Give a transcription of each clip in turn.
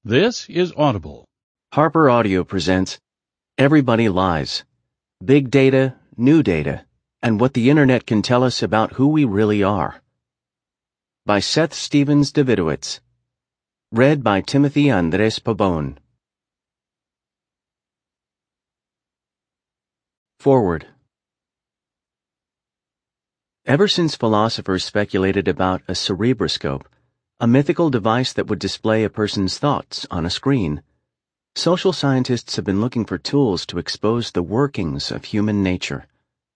This is Audible. Harper Audio presents Everybody Lies: Big Data, New Data, and What the Internet Can Tell Us About Who We Really Are. By Seth Stephens-Davidowitz. Read by Timothy Andres Pabon. Forward. Ever since philosophers speculated about a cerebroscope, a mythical device that would display a person's thoughts on a screen, social scientists have been looking for tools to expose the workings of human nature.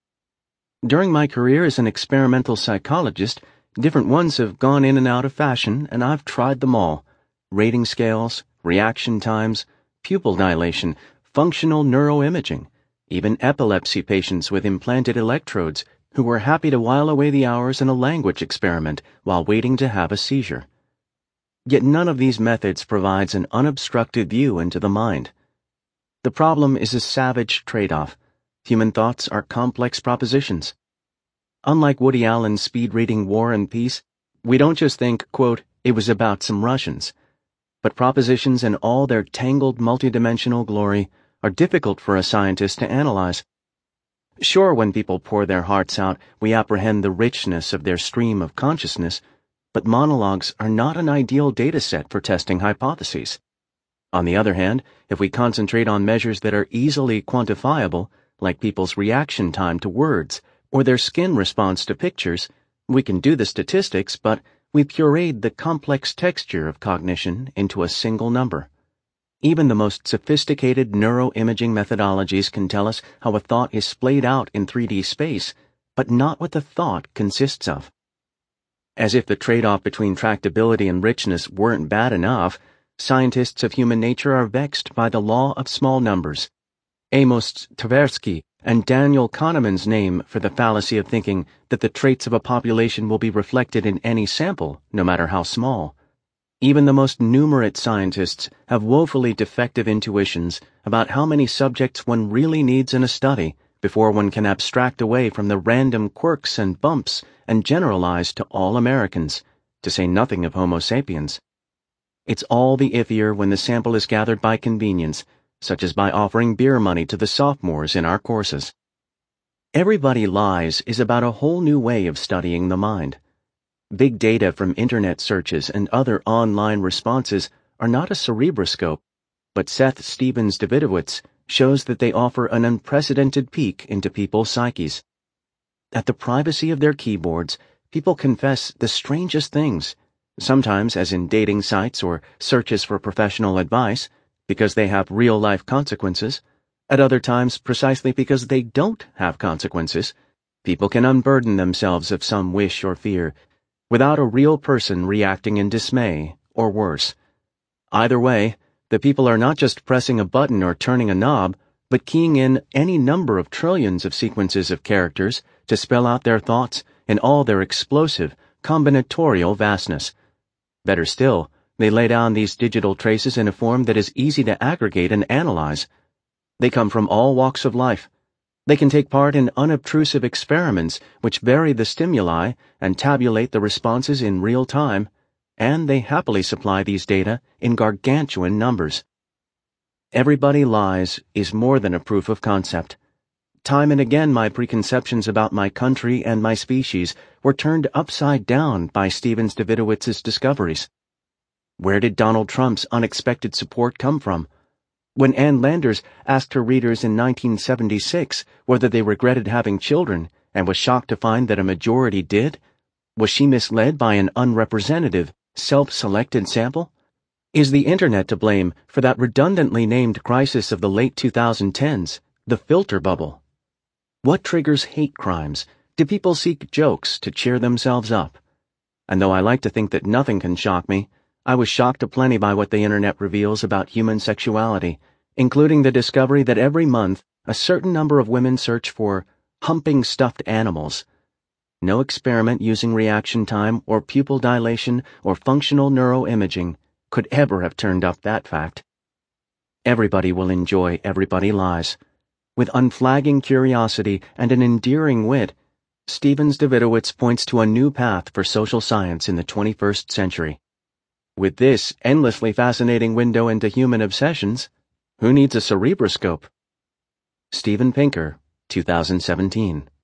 During my career as an experimental psychologist, different ones have gone in and out of fashion, and I've tried them all: rating scales, reaction times, pupil dilation, functional neuroimaging, even epilepsy patients with implanted electrodes who were happy to while away the hours in a language experiment while waiting to have a seizure. Yet none of these methods provides an unobstructed view into the mind. The problem is a savage trade-off. Human thoughts are complex propositions. Unlike Woody Allen's speed-reading War and Peace, we don't just think, quote, "it was about some Russians," but propositions in all their tangled multidimensional glory are difficult for a scientist to analyze. Sure, when people pour their hearts out, we apprehend the richness of their stream of consciousness, but monologues are not an ideal data set for testing hypotheses. On the other hand, if we concentrate on measures that are easily quantifiable, like people's reaction time to words or their skin response to pictures, we can do the statistics, but we pureed the complex texture of cognition into a single number. Even the most sophisticated neuroimaging methodologies can tell us how a thought is splayed out in 3D space, but not what the thought consists of. As if the trade-off between tractability and richness weren't bad enough, scientists of human nature are vexed by the law of small numbers. Amos Tversky and Daniel Kahneman's name for the fallacy of thinking that the traits of a population will be reflected in any sample, no matter how small. Even the most numerate scientists have woefully defective intuitions about how many subjects one really needs in a study before one can abstract away from the random quirks and bumps and generalize to all Americans, to say nothing of Homo sapiens. It's all the iffier when the sample is gathered by convenience, such as by offering beer money to the sophomores in our courses. Everybody Lies is about a whole new way of studying the mind. Big data from internet searches and other online responses are not a cerebroscope, but Seth Stephens-Davidowitz shows that they offer an unprecedented peek into people's psyches. At the privacy of their keyboards, people confess the strangest things, sometimes as in dating sites or searches for professional advice, because they have real-life consequences. At other times, precisely because they don't have consequences, people can unburden themselves of some wish or fear, without a real person reacting in dismay, or worse. Either way, the people are not just pressing a button or turning a knob, but keying in any number of trillions of sequences of characters to spell out their thoughts in all their explosive, combinatorial vastness. Better still, they lay down these digital traces in a form that is easy to aggregate and analyze. They come from all walks of life. They can take part in unobtrusive experiments which vary the stimuli and tabulate the responses in real time, and they happily supply these data in gargantuan numbers. Everybody Lies is more than a proof of concept. Time and again my preconceptions about my country and my species were turned upside down by Stephens-Davidowitz's discoveries. Where did Donald Trump's unexpected support come from? When Ann Landers asked her readers in 1976 whether they regretted having children and was shocked to find that a majority did, was she misled by an unrepresentative, self-selected sample? Is the Internet to blame for that redundantly named crisis of the late 2010s, the filter bubble? What triggers hate crimes? Do people seek jokes to cheer themselves up? And though I like to think that nothing can shock me, I was shocked aplenty by what the Internet reveals about human sexuality, including the discovery that every month a certain number of women search for humping stuffed animals. No experiment using reaction time or pupil dilation or functional neuroimaging could ever have turned up that fact. Everybody will enjoy Everybody Lies. With unflagging curiosity and an endearing wit, Stephens-Davidowitz points to a new path for social science in the 21st century. With this endlessly fascinating window into human obsessions, who needs a cerebroscope? Steven Pinker, 2017.